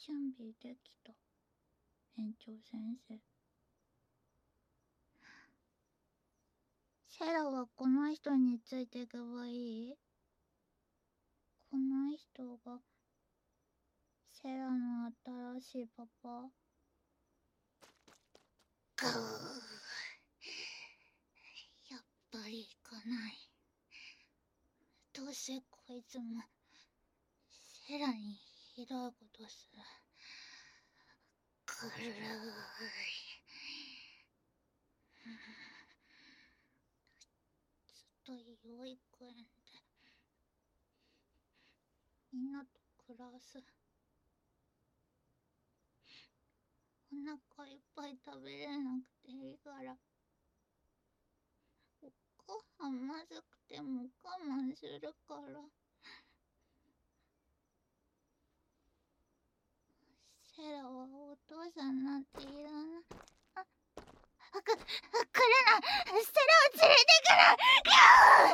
準備できた。園長先生。セラはこの人についていけばいい？この人がセラの新しいパパ？ぐー、やっぱり行かない。どうせこいつもセラにひどいことする。ぐるーい。ずっと養育園でみんなと暮らす。お腹いっぱい食べれなくていいから、ご飯まずくても我慢するから。セラはお父さんなんていらない。来るな！セラを連れてくな！ギャー！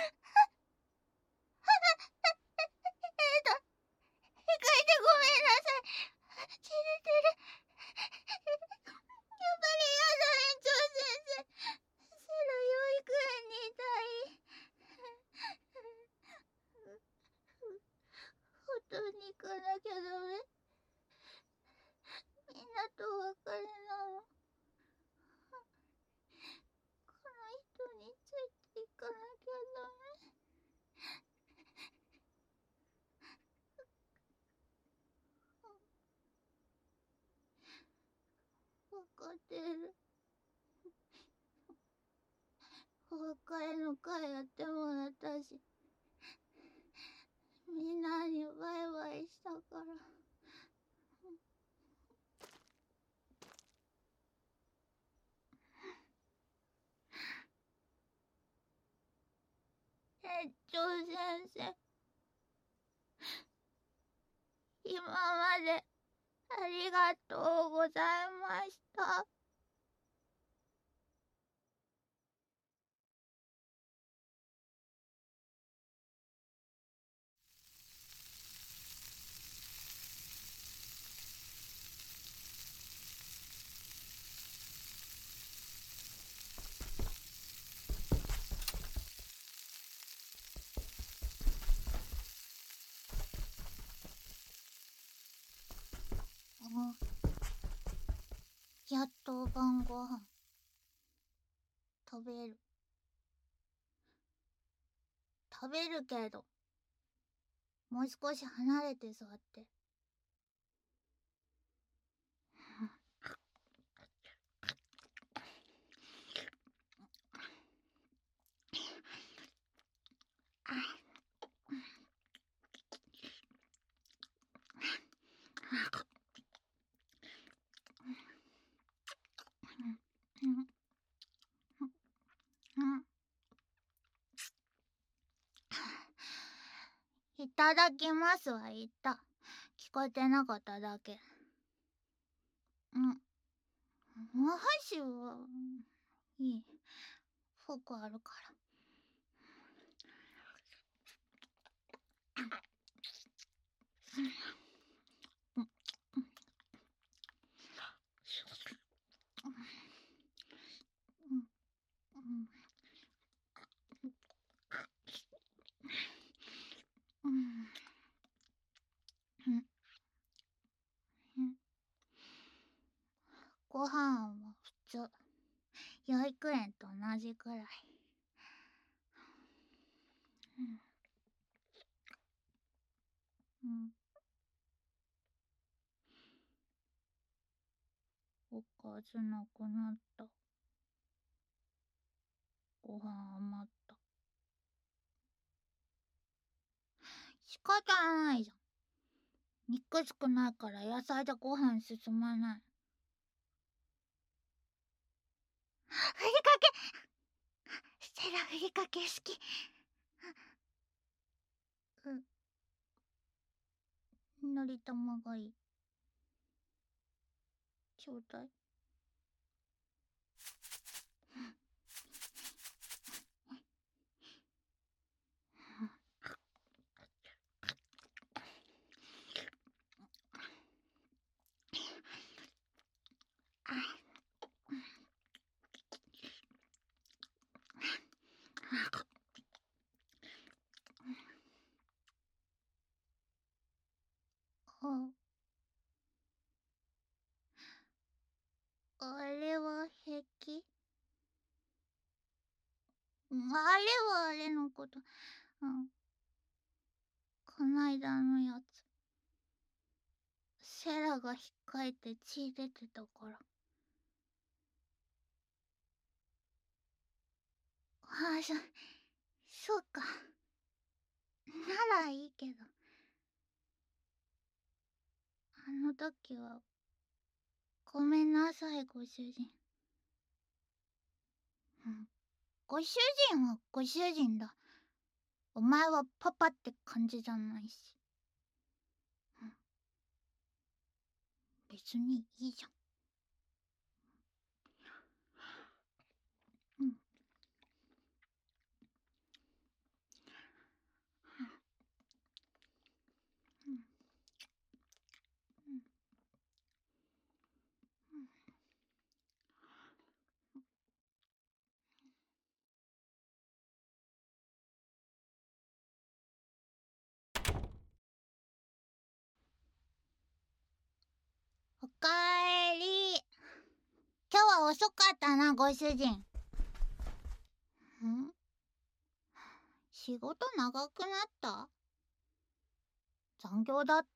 控えてごめんなさい。照れてる。やっぱりやだ、園長先生。セラ養育園にいたい。本当に行かなきゃダメ？みんなとお別れなの。この人についていかなきゃダメ？わかってる。お別れの会やってもらったし、みんなにバイバイしたから。園長先生、今までありがとうございました。やっと晩ご飯食べる。食べるけど、もう少し離れて座って。いただきますは言った。聞こえてなかっただけ。お箸はいい。フォークあるから。ご飯は普通。養育園と同じくらい。おかずなくなった。ご飯余った。仕方ないじゃん。肉少ないから野菜でご飯進まない。ふりかけ！セラふりかけ好き。のり玉がいい。ちょうだい。 あれは平気？あれはあれのこと。こないだのやつ。セラが引っかいて血出てたから。そうか。ならいいけど。あの時は、ごめんなさい、ご主人。ご主人はご主人だ。お前はパパって感じじゃないし。別にいいじゃん。おかえり。今日は遅かったな、ご主人。仕事長くなった？残業だった？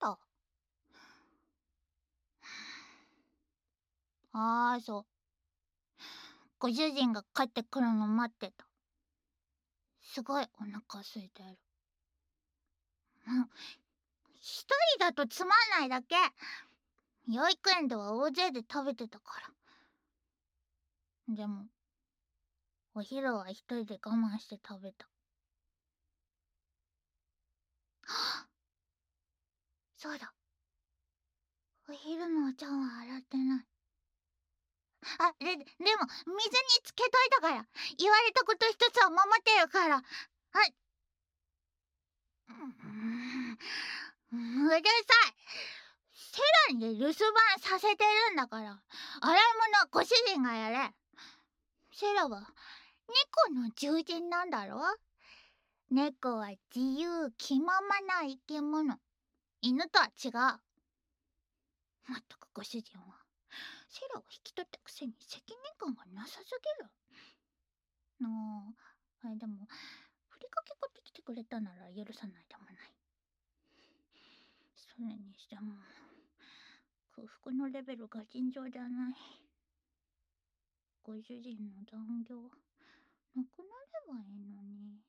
そう。ご主人が帰ってくるの待ってた。すごいお腹空いてる。一人だとつまんないだけ。幼稚園では大勢で食べてたから。でも、お昼は一人で我慢して食べた。そうだ。お昼のお茶は洗ってない。でも、水につけといたから。言われたこと一つは守ってるから。うるさい。セラに留守番させてるんだから。洗い物はご主人がやれ。セラは猫の獣人なんだろ？猫は自由気ままな生き物。犬とは違う。まったくご主人はセラを引き取ったくせに責任感がなさすぎる。でもふりかけ買ってきてくれたなら許さないでもない。それにしても空腹のレベルが尋常じゃない。ご主人の残業なくなればいいのに。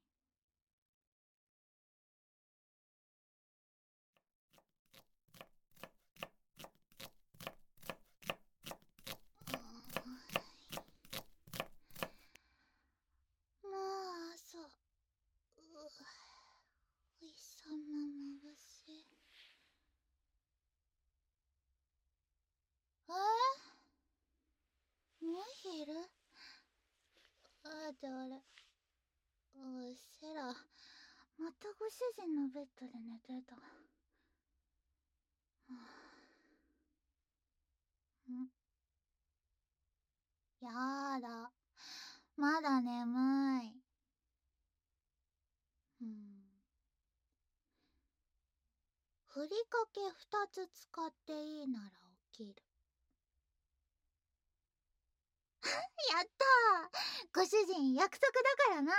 もう朝。お日さままぶしい。もう昼？ってあれ。セラ、またご主人のベッドで寝てた。やだ。まだ眠い。ふりかけ2つ使っていいなら起きる。やったー。ご主人約束だからな。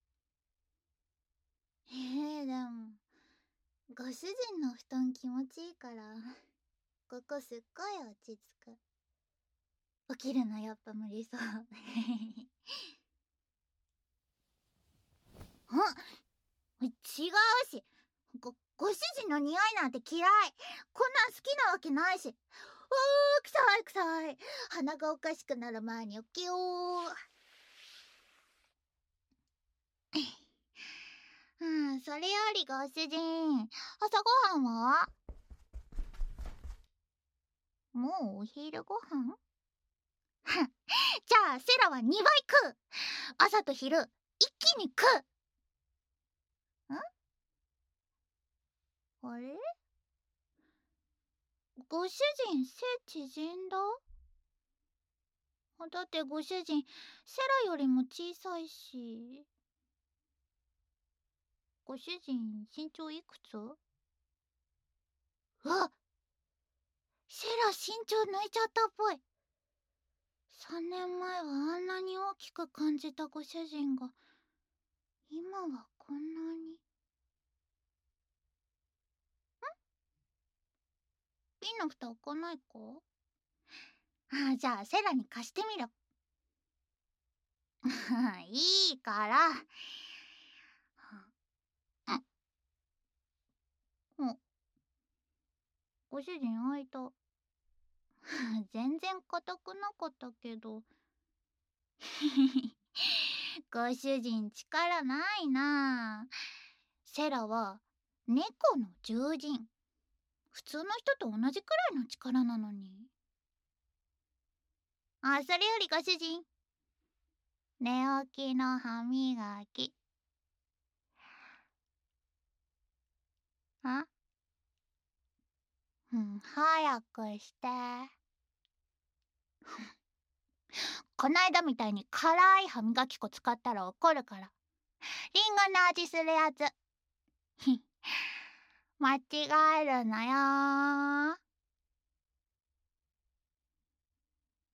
でもご主人の布団気持ちいいからここすっごい落ち着く。起きるのやっぱ無理そう。違うし。ご主人の匂いなんて嫌い。こんなん好きなわけないし。臭い臭い。鼻がおかしくなる前に起きよう。それよりご主人、朝ごはんは？もうお昼ご飯？じゃあセラは2倍食う。朝と昼一気に食う。あれ？ご主人背縮んだ？だってご主人セラよりも小さいし。ご主人身長いくつ？ 長抜いちゃったっぽい。3年前はあんなに大きく感じたご主人が今はこんなに。瓶の蓋開かないか？じゃあセラに貸してみろ。いいから。ご主人開いた。全然硬くなかったけど。ご主人力ないな。セラは猫の獣人。普通の人と同じくらいの力なのに。それよりご主人、寝起きの歯磨き。早くして。こないだみたいに辛い歯磨き粉使ったら怒るから。リンゴの味するやつ。間違えるなよ。